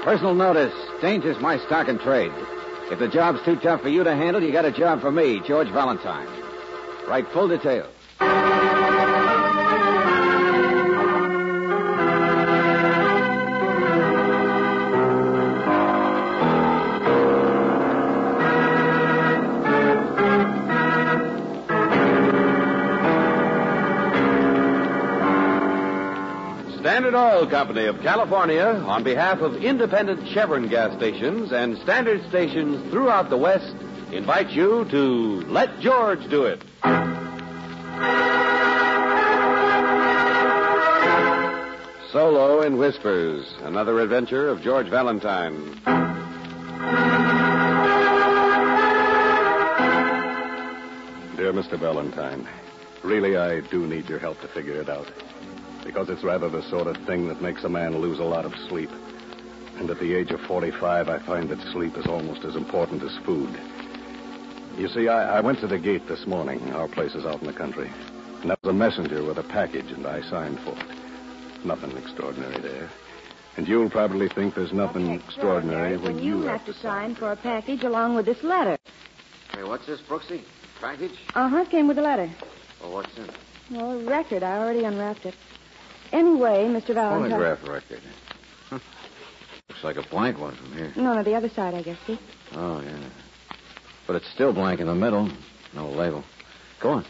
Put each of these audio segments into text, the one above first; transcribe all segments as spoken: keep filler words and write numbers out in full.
Personal notice. Danger's my stock and trade. If the job's too tough for you to handle, you got a job for me, George Valentine. Write full details. Standard Oil Company of California, on behalf of independent Chevron gas stations and standard stations throughout the West, invite you to Let George Do It. Solo in Whispers, another adventure of George Valentine. Dear Mister Valentine, really I do need your help to figure it out. Because it's rather the sort of thing that makes a man lose a lot of sleep. And at the age of forty-five, I find that sleep is almost as important as food. You see, I, I went to the gate this morning. Our place is out in the country. And there was a messenger with a package, and I signed for it. Nothing extraordinary there. And you'll probably think there's nothing extraordinary when you have, have to sign for a package along with this letter. Hey, what's this, Brooksy? Package? Uh-huh, it came with a letter. Well, what's in it? Well, a record. I already unwrapped it. Anyway, Mister Valentine... Phonograph record. Huh. Looks like a blank one from here. No, no, the other side, I guess, see? Oh, yeah. But it's still blank in the middle. No label. Go on.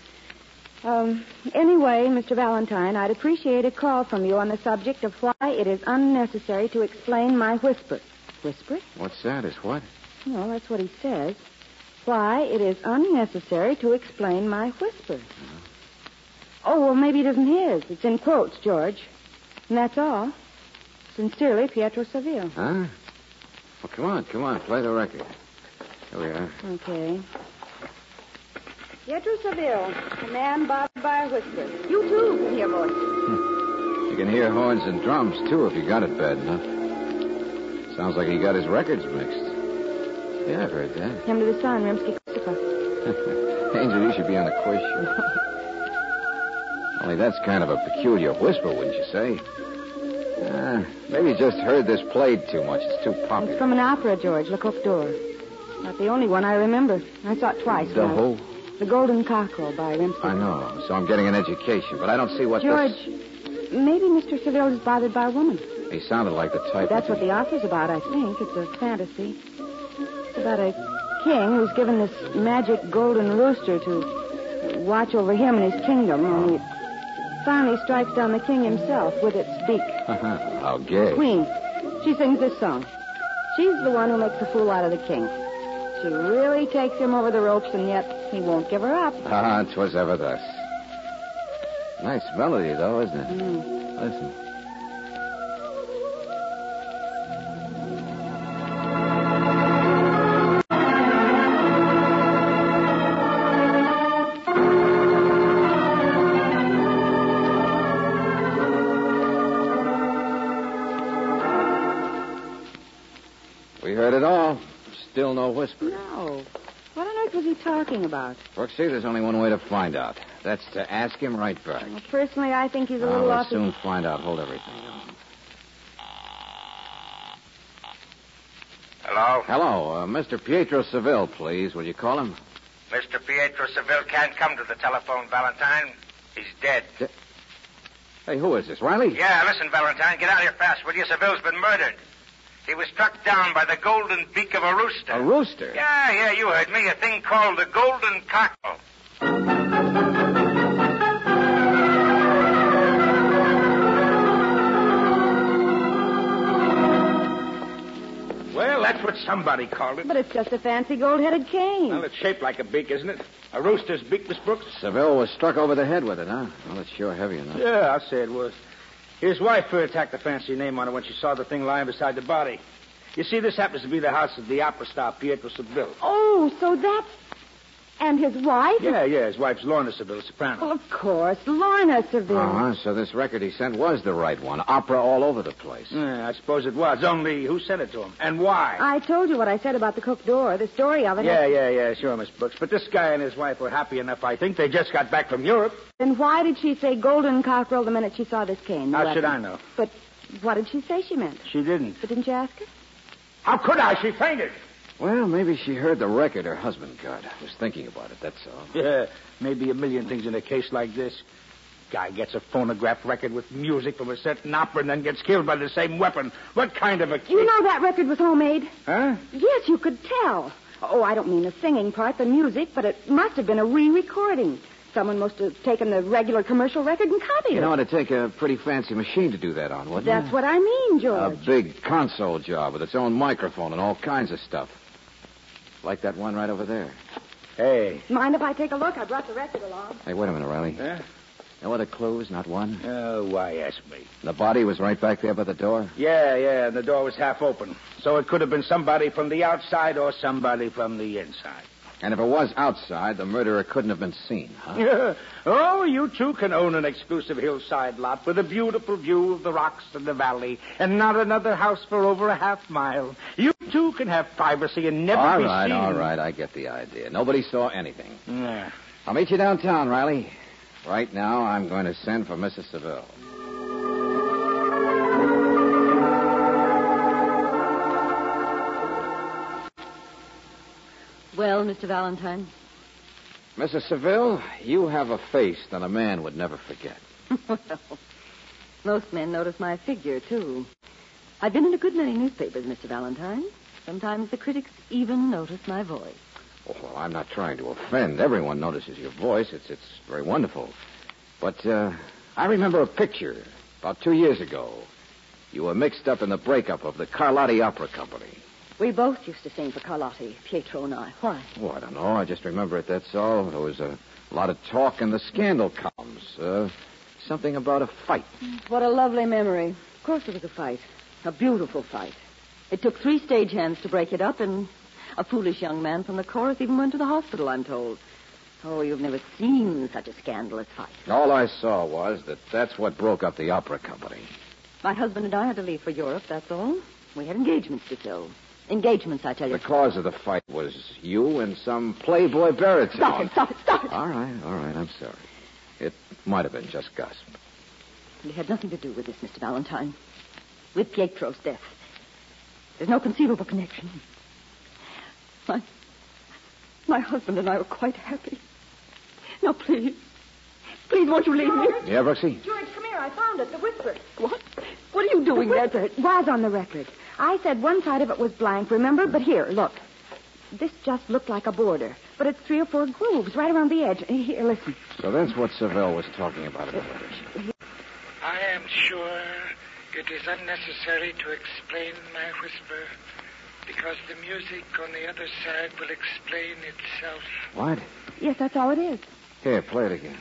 Um, anyway, Mister Valentine, I'd appreciate a call from you on the subject of why it is unnecessary to explain my whisper. Whisper? What's that? Is what? Well, that's what he says. Why it is unnecessary to explain my whisper. Uh-huh. Oh, well, maybe it isn't his. It's in quotes, George. And that's all. Sincerely, Pietro Seville. Huh? Well, come on, come on. Play the record. Here we are. Okay. Pietro Seville, a man bothered by a whisper. You, too, can hear voices. Hmm. You can hear horns and drums, too, if you got it bad enough. Sounds like he got his records mixed. Yeah, I've heard that. Him to the sun, Rimsky-Korsakov. Angel, you should be on a quiz show. Only that's kind of a peculiar whisper, wouldn't you say? Uh, maybe you just heard this played too much. It's too popular. It's from an opera, George, Le Coq d'Or. Not the only one I remember. I saw it twice. The who? The Golden Cockerel by Rimsky. I know. So I'm getting an education, but I don't see what George, this... maybe Mister Seville is bothered by a woman. He sounded like the type... But that's what the opera's about, I think. It's a fantasy. It's about a king who's given this magic golden rooster to watch over him and his kingdom, only it finally strikes down the king himself with its beak. How gay. Queen. She sings this song. She's the one who makes a fool out of the king. She really takes him over the ropes, and yet he won't give her up. Ah, 'twas ever thus. Nice melody, though, isn't it? Mm. Listen. We heard it all. Still no whisper. No. What on earth was he talking about? Brooksy, there's only one way to find out. That's to ask him right back. Well, personally, I think he's a Oh, little we'll off... soon find out. Hold everything. Hello? Hello. Uh, Mister Pietro Seville, please. Will you call him? Mister Pietro Seville can't come to the telephone, Valentine. He's dead. De- hey, who is this? Riley? Yeah, listen, Valentine. Get out of here fast, will you? Seville's been murdered. He was struck down by the golden beak of a rooster. A rooster? Yeah, yeah, you heard me. A thing called the golden cockerel. Well, that's what somebody called it. But it's just a fancy gold-headed cane. Well, it's shaped like a beak, isn't it? A rooster's beak, Miss Brooks? Seville was struck over the head with it, huh? Well, it's sure heavy enough. Yeah, I'll say it was. His wife uh, tacked the fancy name on it when she saw the thing lying beside the body. You see, this happens to be the house of the opera star, Pietro Seville. Oh, so that's... And his wife? Yeah, yeah, his wife's Lorna Seville, soprano. Well, of course, Lorna Seville. Uh-huh, so this record he sent was the right one. Opera all over the place. Yeah, I suppose it was. Only who sent it to him? And why? I told you what I said about the Coq d'Or, the story of it. Yeah, yeah, yeah, sure, Miss Brooks. But this guy and his wife were happy enough, I think. They just got back from Europe. Then why did she say golden cockerel the minute she saw this cane? How should I know? But What did she say she meant? She didn't. But didn't you ask her? How could I? She fainted. Well, maybe she heard the record her husband got. Was thinking about it, that's all. Yeah, maybe a million things in a case like this. Guy gets a phonograph record with music from a certain opera and then gets killed by the same weapon. What kind of a case? You know that record was homemade? Huh? Yes, you could tell. Oh, I don't mean the singing part, the music, but it must have been a re-recording. Someone must have taken the regular commercial record and copied it. You know, it'd take a pretty fancy machine to do that on, wouldn't That's it? what I mean, A George. big console job with its own microphone and all kinds of stuff. Like that one right over there. Hey. Mind if I take a look? I brought the record along. Hey, wait a minute, Riley. Huh? No other clues? Not one? Oh, why ask me? The body was right back there by the door? Yeah, yeah, and the door was half open. So it could have been somebody from the outside or somebody from the inside. And if it was outside, the murderer couldn't have been seen, huh? Oh, you two can own an exclusive hillside lot with a beautiful view of the rocks and the valley and not another house for over a half mile. You two can have privacy and never all be right, seen. all right, I get the idea. Nobody saw anything. Yeah. I'll meet you downtown, Riley. Right now, I'm going to send for Missus Seville. Well, Mister Valentine? Missus Seville, you have a face that a man would never forget. Well, most men notice my figure, too. I've been in a good many newspapers, Mister Valentine. Sometimes the critics even notice my voice. Oh, well, I'm not trying to offend. Everyone notices your voice. It's it's very wonderful. But uh, I remember a picture about two years ago. You were mixed up in the breakup of the Carlotti Opera Company. We both used to sing for Carlotti, Pietro and I. Why? Oh, I don't know. I just remember it, that's all. There was a lot of talk in the scandal columns. Uh, something about a fight. What a lovely memory. Of course there was a fight. A beautiful fight. It took three stagehands to break it up, and a foolish young man from the chorus even went to the hospital, I'm told. Oh, you've never seen such a scandalous fight. All I saw was that that's what broke up the opera company. My husband and I had to leave for Europe, that's all. We had engagements to fill. Engagements, I tell you. The cause of the fight was you and some playboy baritone. Stop it, stop it, stop it. All right, all right, I'm sorry. It might have been just gossip. It had nothing to do with this, Mister Valentine. With Pietro's death. There's no conceivable connection. My, my husband and I were quite happy. Now, please. Please, won't you leave me? Yeah, Brooksy? George, come here. I found it. The whisper. What? What are you doing The there? whisper. It was on the record. I said one side of it was blank, remember? But here, look. This just looked like a border. But it's three or four grooves right around the edge. Here, listen. So that's what Seville was talking about in the letters. I am sure it is unnecessary to explain my whisper, because the music on the other side will explain itself. What? Yes, that's all it is. Here, play it again.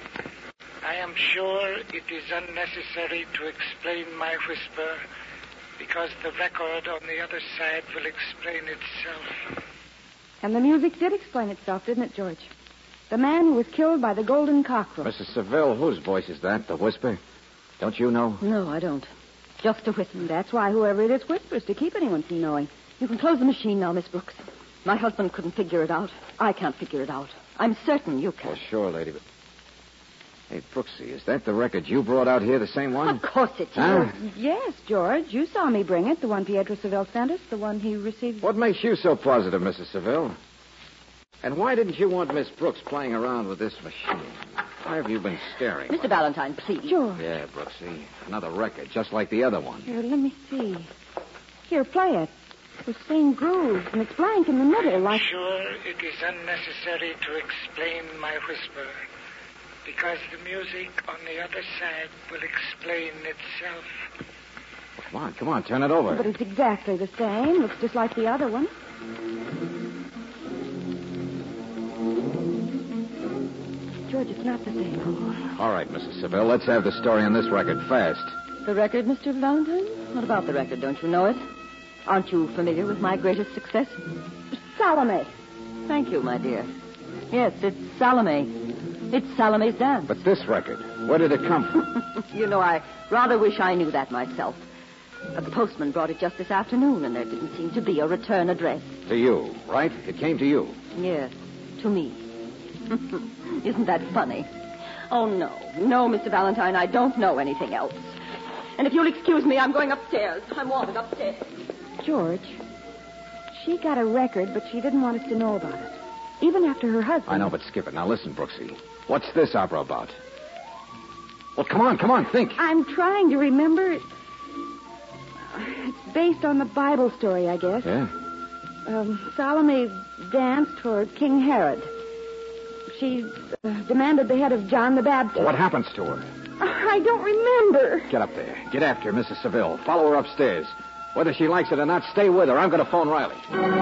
I am sure it is unnecessary to explain my whisper, because the record on the other side will explain itself. And the music did explain itself, didn't it, George? The man who was killed by the golden cockroach. Missus Seville, whose voice is that? The whisper? Don't you know? No, I don't. Just a whisper. That's why whoever it is whispers, to keep anyone from knowing. You can close the machine now, Miss Brooks. My husband couldn't figure it out. I can't figure it out. I'm certain you can. Well, sure, lady, but... Hey, Brooksy, is that the record you brought out here, the same one? Of course it's Huh? yours. Yes, George. You saw me bring it, the one Pietro Seville sent us, the one he received. What makes you so positive, Missus Seville? And why didn't you want Miss Brooks playing around with this machine? Why have you been staring? Mister Valentine, please. George. Yeah, Brooksy. Another record, just like the other one. Here, let me see. Here, play it. The same grooves, and it's blank in the middle, like... Sure it is unnecessary to explain my whisper, because the music on the other side will explain itself. Come on, come on, turn it over. But it's exactly the same. Looks just like the other one. George, it's not the same. All right, Missus Seville, let's have the story on this record fast. The record, Mister Valentine? What about the record? Don't you know it? Aren't you familiar with my greatest success? Salome. Thank you, my dear. Yes, it's Salome. It's Salome's dance. But this record, where did it come from? You know, I rather wish I knew that myself. But the postman brought it just this afternoon, and there didn't seem to be a return address. To you, right? It came to you. Yes, to me. Isn't that funny? Oh, no. No, Mister Valentine, I don't know anything else. And if you'll excuse me, I'm going upstairs. I'm wanted upstairs. George, she got a record, but she didn't want us to know about it. Even after her husband... I know, but skip it. Now listen, Brooksy. What's this opera about? Well, come on, come on, think. I'm trying to remember. It's based on the Bible story, I guess. Yeah? Um, Salome danced for King Herod. She uh, demanded the head of John the Baptist. Well, what happens to her? I don't remember. Get up there. Get after her, Missus Seville. Follow her upstairs. Whether she likes it or not, stay with her. I'm going to phone Riley.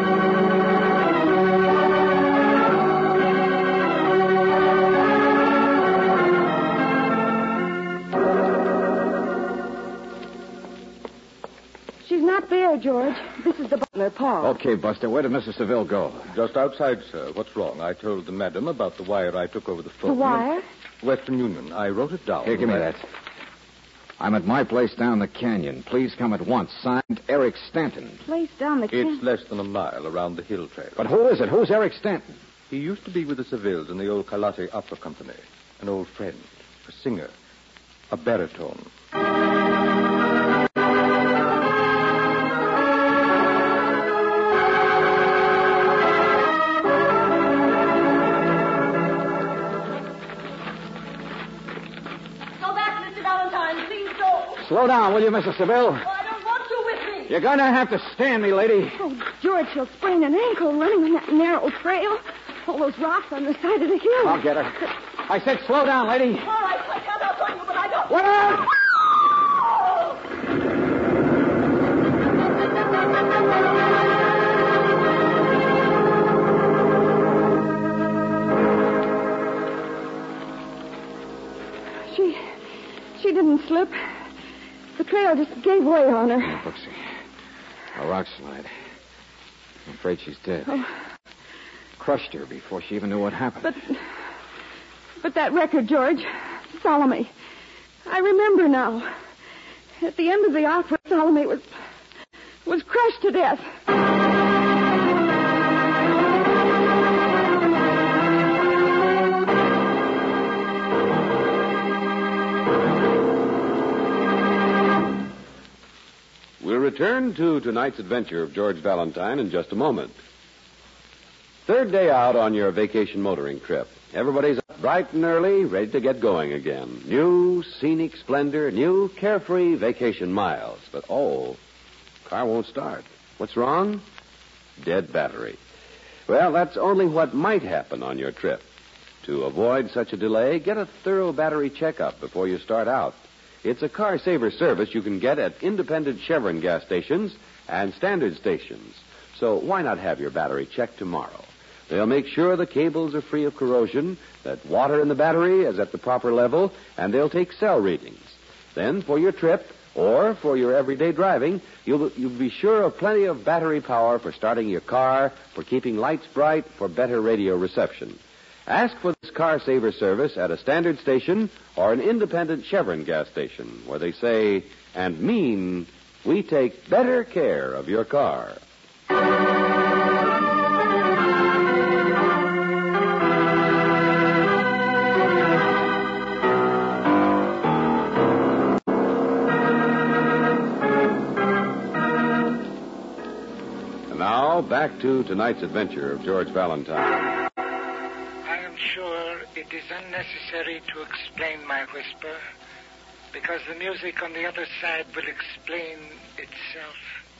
She's not there, George. This is the butler, Paul. Okay, Buster. Where did Missus Seville go? Just outside, sir. What's wrong? I told the madam about the wire I took over the phone. The wire? Western Union. I wrote it down. Here, give me that. I'm at my place down the canyon. Please come at once. Signed, Eric Stanton. Place down the canyon? It's less than a mile around the hill trail. But who is it? Who's Eric Stanton? He used to be with the Sevilles in the old Carlotti Opera Company. An old friend. A singer. A baritone. Slow down, will you, Missus Seville? Oh, I don't want you with me. You're going to have to stand me, lady. Oh, George, she'll sprain an ankle running on that narrow trail. All those rocks on the side of the hill. I'll get her. I said slow down, lady. All right, I can't outrun you, but I don't... What up? She... she didn't slip. The trail just gave way on her. Oh, Brooksy. A rock slide. I'm afraid she's dead. Oh. Crushed her before she even knew what happened. But... But that record, George. Salome. I remember now. At the end of the opera, Salome was... was crushed to death. We'll return to tonight's adventure of George Valentine in just a moment. Third day out on your vacation motoring trip. Everybody's up bright and early, ready to get going again. New scenic splendor, new carefree vacation miles. But, oh, car won't start. What's wrong? Dead battery. Well, that's only what might happen on your trip. To avoid such a delay, get a thorough battery checkup before you start out. It's a car saver service you can get at independent Chevron gas stations and standard stations. So why not have your battery checked tomorrow? They'll make sure the cables are free of corrosion, that water in the battery is at the proper level, and they'll take cell readings. Then for your trip or for your everyday driving, you'll, you'll be sure of plenty of battery power for starting your car, for keeping lights bright, for better radio reception. Ask for this car saver service at a standard station or an independent Chevron gas station where they say and mean we take better care of your car. And now back to tonight's adventure of George Valentine. It is unnecessary to explain my whisper, because the music on the other side will explain itself.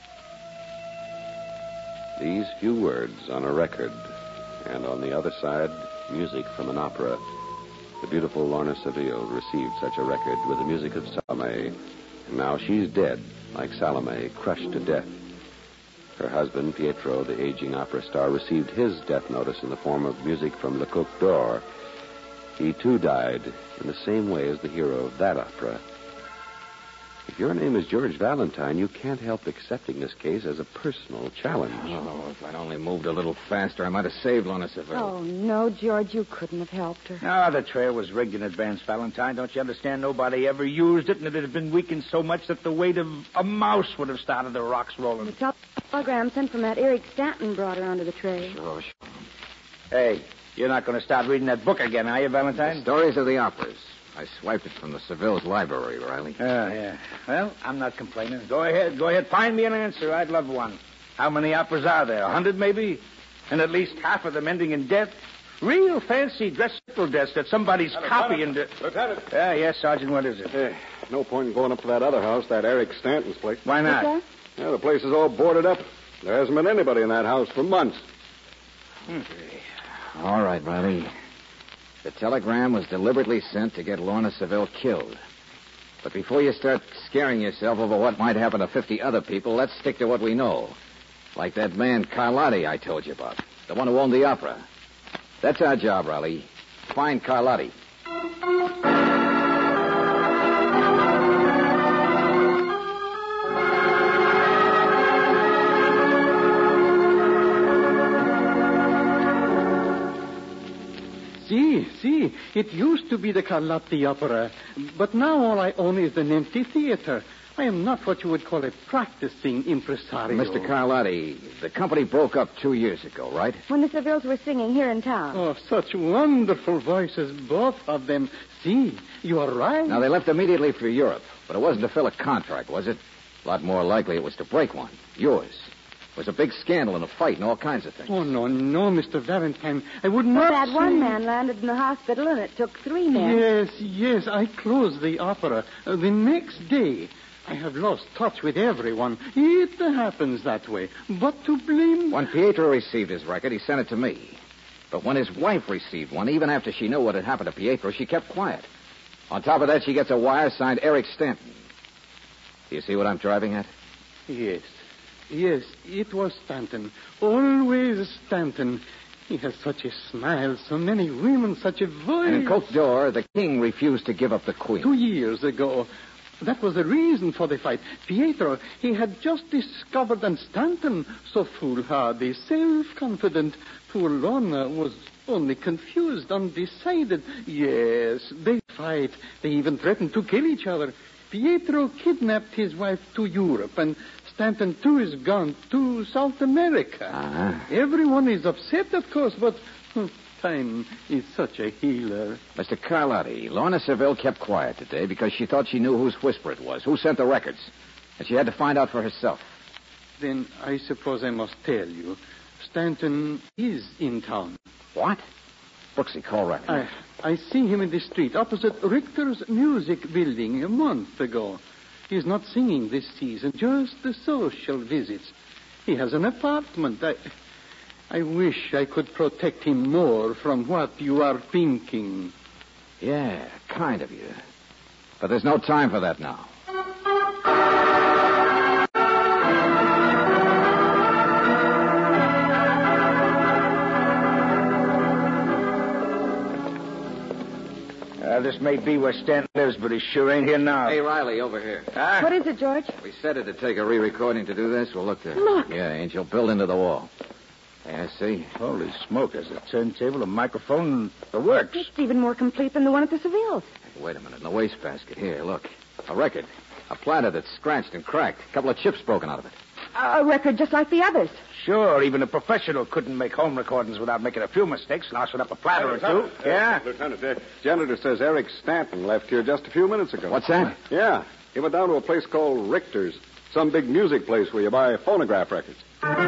These few words on a record, and on the other side, music from an opera. The beautiful Lorna Seville received such a record with the music of Salome, and now she's dead, like Salome, crushed to death. Her husband, Pietro, the aging opera star, received his death notice in the form of music from Le Coq d'Or. He, too, died in the same way as the hero of that opera. If your name is George Valentine, you can't help accepting this case as a personal challenge. Oh, if I'd only moved a little faster, I might have saved Lorna Seville. Oh, no, George, you couldn't have helped her. No, the trail was rigged in advance, Valentine. Don't you understand? Nobody ever used it, and it had been weakened so much that the weight of a mouse would have started the rocks rolling. The telegram sent from that Eric Stanton brought her onto the trail. Sure, sure. Hey, you're not going to start reading that book again, are you, Valentine? The stories of the operas. I swiped it from the Seville's library, Riley. Oh, yeah. Well, I'm not complaining. Go ahead. Go ahead. Find me an answer. I'd love one. How many operas are there? A hundred, maybe? And at least half of them ending in death? Real fancy dress-up deaths that somebody's copying. To... Lieutenant. Yeah, yes, Sergeant. What is it? Hey, no point in going up to that other house, that Eric Stanton's place. Why not? What's Yeah, the place is all boarded up. There hasn't been anybody in that house for months. Hmm. All right, Riley. The telegram was deliberately sent to get Lorna Seville killed. But before you start scaring yourself over what might happen to fifty other people, let's stick to what we know. Like that man Carlotti I told you about. The one who owned the opera. That's our job, Riley. Find Carlotti. See, see, it used to be the Carlotti Opera, but now all I own is an empty theater. I am not what you would call a practicing impresario. Mister Carlotti, the company broke up two years ago, right? When the Sevilles were singing here in town. Oh, such wonderful voices, both of them. See, you are right. Now, they left immediately for Europe, but it wasn't to fill a contract, was it? A lot more likely it was to break one. Yours. It was a big scandal and a fight and all kinds of things. Oh, no, no, Mister Valentine. I would Well, not that say... one man landed in the hospital, and it took three men. Yes, yes, I closed the opera. Uh, the next day, I have lost touch with everyone. It happens that way. But to blame... When Pietro received his record, he sent it to me. But when his wife received one, even after she knew what had happened to Pietro, she kept quiet. On top of that, she gets a wire signed Eric Stanton. Do you see what I'm driving at? Yes, yes, it was Stanton. Always Stanton. He has such a smile, so many women, such a voice. And in Cote d'Or, the king refused to give up the queen. Two years ago. That was the reason for the fight. Pietro, he had just discovered, and Stanton, so foolhardy, self-confident. Poor Lorna was only confused, undecided. Yes, they fight. They even threatened to kill each other. Pietro kidnapped his wife to Europe, and Stanton, too, is gone to South America. Uh-huh. Everyone is upset, of course, but oh, time is such a healer. Mister Carlotti, Lorna Seville kept quiet today because she thought she knew whose whisper it was, who sent the records. And she had to find out for herself. Then I suppose I must tell you. Stanton is in town. What? Brooksy, call right now. I, I see him in the street opposite Richter's Music Building a month ago. He's not singing this season, just the social visits. He has an apartment. I, I wish I could protect him more from what you are thinking. Yeah, kind of you. But there's no time for that now. Uh, this may be where Stanton lives, but he sure ain't here now. Hey, Riley, over here. Huh? What is it, George? We said it to take a re-recording to do this. Well, look there. Look. Yeah, Angel, built into the wall. Yeah, see? Holy smoke, there's a turntable, a microphone, the works. It's even more complete than the one at the Sevilles. Hey, wait a minute. In the wastebasket. Here, look. A record. A platter that's scratched and cracked. A couple of chips broken out of it. A record just like the others. Sure, even a professional couldn't make home recordings without making a few mistakes, lousing up a platter or two. Yeah? Lieutenant, the janitor says Eric Stanton left here just a few minutes ago. What's that? Yeah. He went down to a place called Richter's. Some big music place where you buy phonograph records.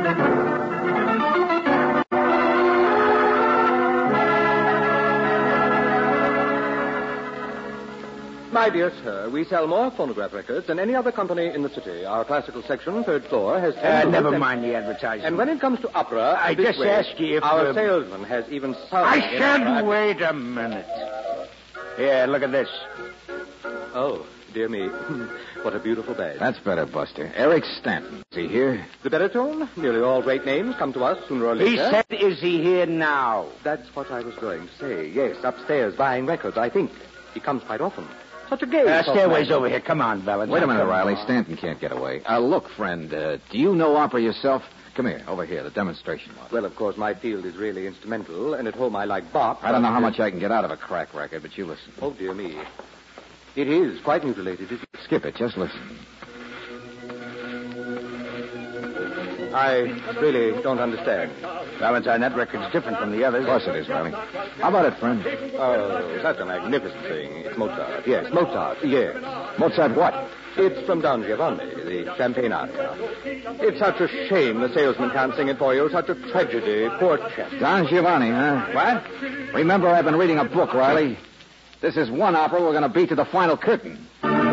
My dear sir, we sell more phonograph records than any other company in the city. Our classical section, third floor, has... Uh, never mind the advertising. And when it comes to opera... I this just way, ask you if... Our uh, salesman has even sound... I said wait a minute. Here, look at this. Oh, dear me. What a beautiful badge. That's better, Buster. Eric Stanton. Is he here? The baritone? Nearly all great names come to us sooner or later. He said, is he here now? That's what I was going to say. Yes, upstairs buying records, I think. He comes quite often. Such a gay... Uh, sort stairway's man. over here. Come on, Valentine. Wait a minute, Come Riley. on. Stanton can't get away. Uh, look, friend, uh, do you know opera yourself? Come here, over here, the demonstration model. Well, of course, my field is really instrumental, and at home I like Bach. I don't know how much I can get out of a crack record, but you listen. Oh, dear me. It is quite mutilated, isn't it? Skip it, just listen. I really don't understand. Valentine, that record's different from the others. Of course it is, Riley. How about it, friend? Oh, that's a magnificent thing. It's Mozart. Yes, Mozart. Yeah. Mozart what? It's from Don Giovanni, the champagne aria. It's such a shame the salesman can't sing it for you. Such a tragedy. Poor chap. Don Giovanni, huh? What? Remember, I've been reading a book, Riley. This is one opera we're going to beat to the final curtain.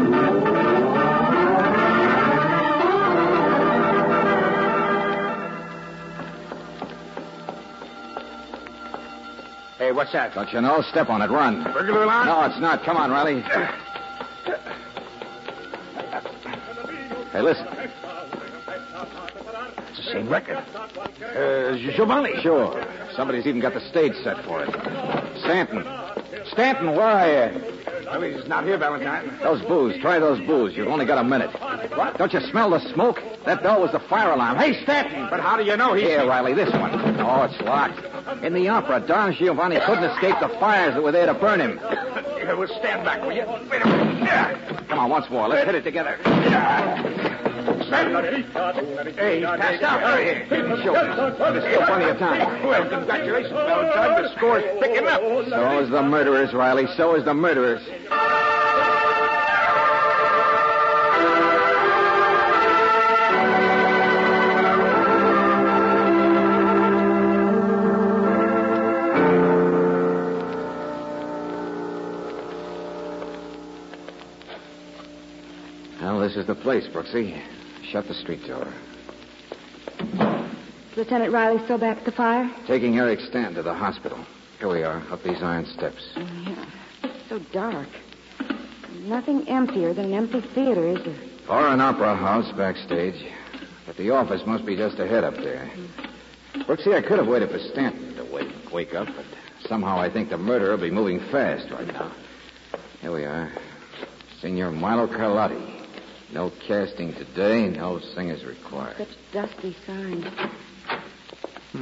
Hey, what's that? Don't you know? Step on it. Run. Burglar alarm? No, it's not. Come on, Riley. Hey, listen. It's the same record. Uh, Giovanni. Sure. Somebody's even got the stage set for it. Stanton. Stanton, where are you? Well, he's not here, Valentine. Those booze. Try those booze. You've only got a minute. What? Don't you smell the smoke? That bell was the fire alarm. Hey, Stanton! But how do you know he's... Here, Riley, this one. Oh, it's locked. In the opera, Don Giovanni couldn't escape the fires that were there to burn him. Yeah, well, stand back, will you? Wait a minute. Yeah. Come on, once more. Let's hit it together. Hey, he's passed out. Hurry. Show us. There's still plenty of time. Well, congratulations, Valentine. The score's picking up. So is the murderers, Riley. So is the murderers. Well, this is the place, Brooksy. Shut the street door. Lieutenant Riley still back at the fire? Taking Eric Stanton to the hospital. Here we are, up these iron steps. Oh, yeah. It's so dark. Nothing emptier than an empty theater, is there? Or an opera house backstage. But the office must be just ahead up there. Brooksy, I could have waited for Stanton to wake, wake up, but somehow I think the murderer will be moving fast right now. Here we are. Senor Milo Carlotti. No casting today, no singers required. Such dusty signs. Hmm.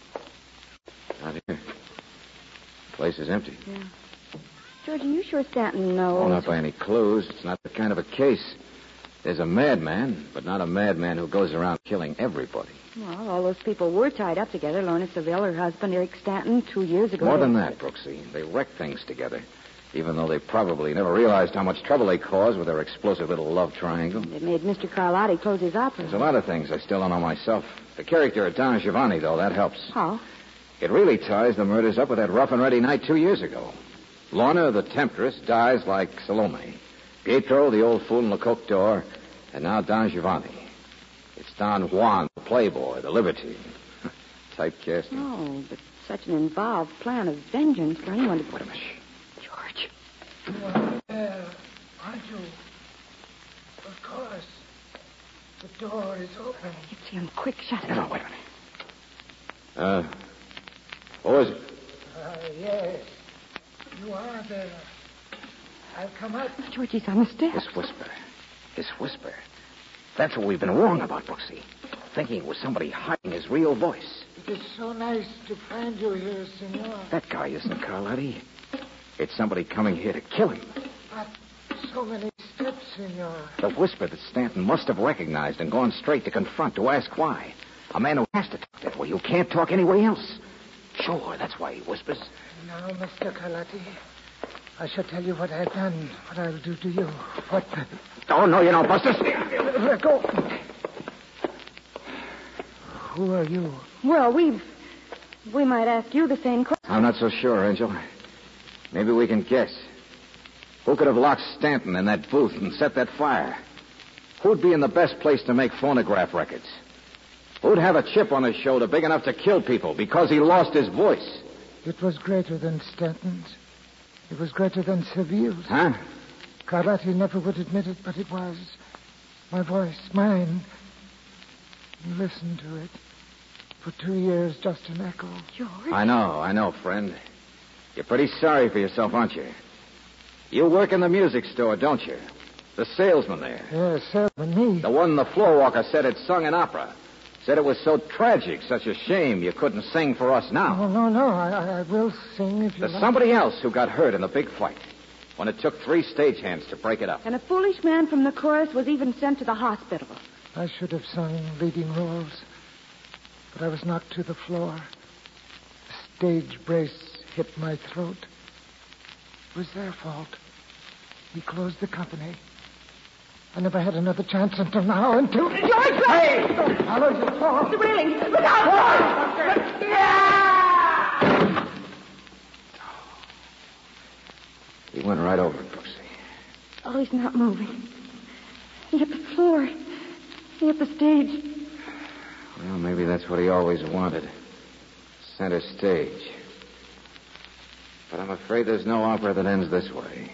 Not here. The place is empty. Yeah. George, are you sure Stanton knows? Oh, not by any clues. It's not the kind of a case. There's a madman, but not a madman who goes around killing everybody. Well, all those people were tied up together. Lorna Seville, her husband, Eric Stanton, two years ago. More than that, Brooksy. They wrecked things together. Even though they probably never realized how much trouble they caused with their explosive little love triangle. It made Mister Carlotti close his opera. There's a lot of things I still don't know myself. The character of Don Giovanni, though, that helps. How? It really ties the murders up with that rough and ready night two years ago. Lorna, the temptress, dies like Salome. Pietro, the old fool in the coke door. And now Don Giovanni. It's Don Juan, the playboy, the libertine. Typecasting. Oh, but such an involved plan of vengeance for anyone to... Wait a minute. George. You are there, aren't you? Of course. The door is open. It's him. Quick, shut it. No, no, wait a minute. Uh, what was it? Uh, yes. You are there. I've come up. George, he's on the steps. This whisper. This whisper. That's what we've been wrong about, Brooksy. Thinking it was somebody hiding his real voice. It is so nice to find you here, senor. That guy isn't Carlotti. It's somebody coming here to kill him. But so many steps, senor. The whisper that Stanton must have recognized and gone straight to confront to ask why. A man who has to talk that way, who can't talk any way else. Sure, that's why he whispers. Now, Mister Carlotti, I shall tell you what I've done, what I'll do to you. What... Oh, no, you don't, Buster. Let go. Who are you? Well, we... We might ask you the same question. I'm not so sure, Angel. Maybe we can guess. Who could have locked Stanton in that booth and set that fire? Who'd be in the best place to make phonograph records? Who'd have a chip on his shoulder big enough to kill people because he lost his voice? It was greater than Stanton's. It was greater than Seville's. Huh? Carlotti never would admit it, but it was. My voice, mine. Listen to it. For two years, just an echo. George? I know, I know, friend. You're pretty sorry for yourself, aren't you? You work in the music store, don't you? The salesman there. Yes, salesman, me. The one the floor walker said had sung an opera. Said it was so tragic, such a shame you couldn't sing for us now. No, no, no. I, I will sing if you There's like. somebody else who got hurt in the big fight when it took three stagehands to break it up. And a foolish man from the chorus was even sent to the hospital. I should have sung leading roles. but I was knocked to the floor. The stage brace hit my throat. It was their fault. We closed the company. I never had another chance until now, until... George! Hey! Don't follow, you'll fall. The railing! Look out! George! Yeah! He went right over it, Brooksy. Oh, he's not moving. He hit the floor. He hit the stage. Well, maybe that's what he always wanted. Center stage. But I'm afraid there's no opera that ends this way.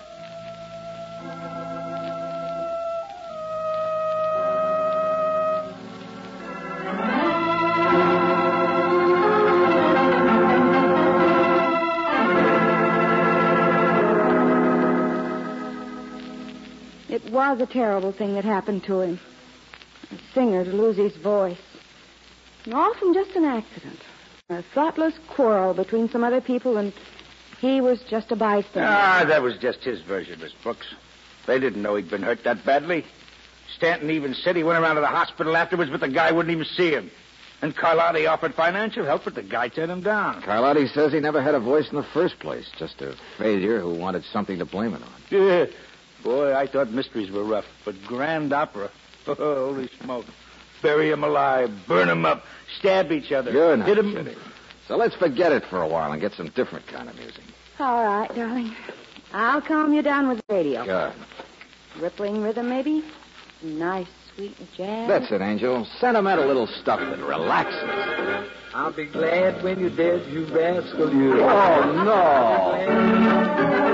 It was a terrible thing that happened to him. A singer to lose his voice. And often just an accident. A thoughtless quarrel between some other people, and he was just a bystander. Ah, that was just his version, Miss Brooks. They didn't know he'd been hurt that badly. Stanton even said he went around to the hospital afterwards, but the guy wouldn't even see him. And Carlotti offered financial help, but the guy turned him down. Carlotti says he never had a voice in the first place. Just a failure who wanted something to blame it on. Yeah. Boy, I thought mysteries were rough, but grand opera. Oh, holy smoke. Bury him alive, burn him up, stab each other. You're not hit him. kidding. So let's forget it for a while and get some different kind of music. All right, darling. I'll calm you down with the radio. Sure. Rippling rhythm, maybe? Nice, sweet jazz. That's it, Angel. Sentimental little stuff that relaxes. I'll be glad when you're dead, you rascal, you. Oh, no.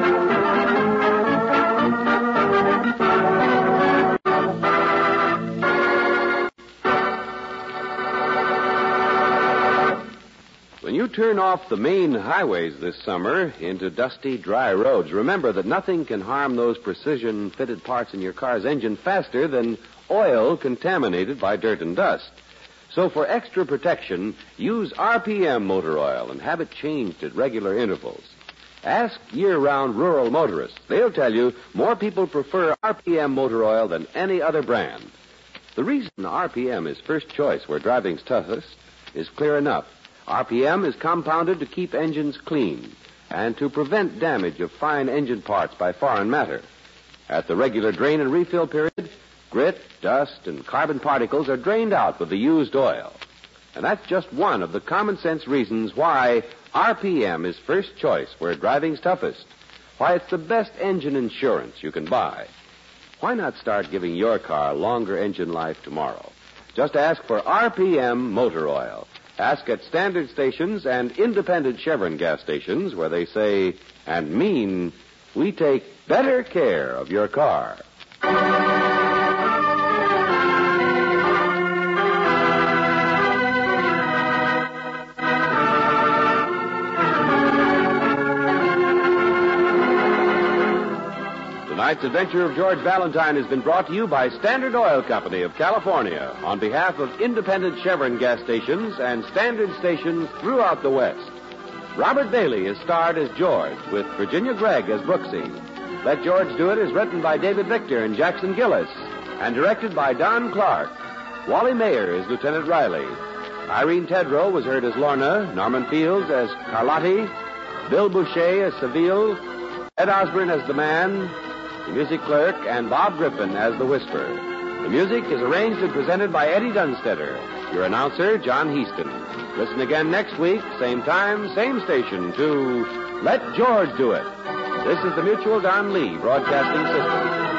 When you turn off the main highways this summer into dusty, dry roads, remember that nothing can harm those precision-fitted parts in your car's engine faster than oil contaminated by dirt and dust. So for extra protection, use R P M motor oil and have it changed at regular intervals. Ask year-round rural motorists. They'll tell you more people prefer R P M motor oil than any other brand. The reason R P M is first choice where driving's toughest is clear enough. R P M is compounded to keep engines clean and to prevent damage of fine engine parts by foreign matter. At the regular drain and refill period, grit, dust, and carbon particles are drained out with the used oil. And that's just one of the common sense reasons why R P M is first choice where driving's toughest. Why it's the best engine insurance you can buy. Why not start giving your car longer engine life tomorrow? Just ask for R P M motor oil. Ask at standard stations and independent Chevron gas stations where they say and mean, we take better care of your car. Tonight's adventure of George Valentine has been brought to you by Standard Oil Company of California on behalf of independent Chevron gas stations and standard stations throughout the West. Robert Bailey is starred as George with Virginia Gregg as Brooksy. Let George Do It is written by David Victor and Jackson Gillis and directed by Don Clark. Wally Mayer is Lieutenant Riley. Irene Tedrow was heard as Lorna, Norman Fields as Carlotti, Bill Boucher as Seville, Ed Osborne as the Man, the music clerk, and Bob Griffin as the Whisper. The music is arranged and presented by Eddie Dunstetter. Your announcer, John Heaston. Listen again next week, same time, same station, to Let George Do It. This is the Mutual Don Lee Broadcasting System.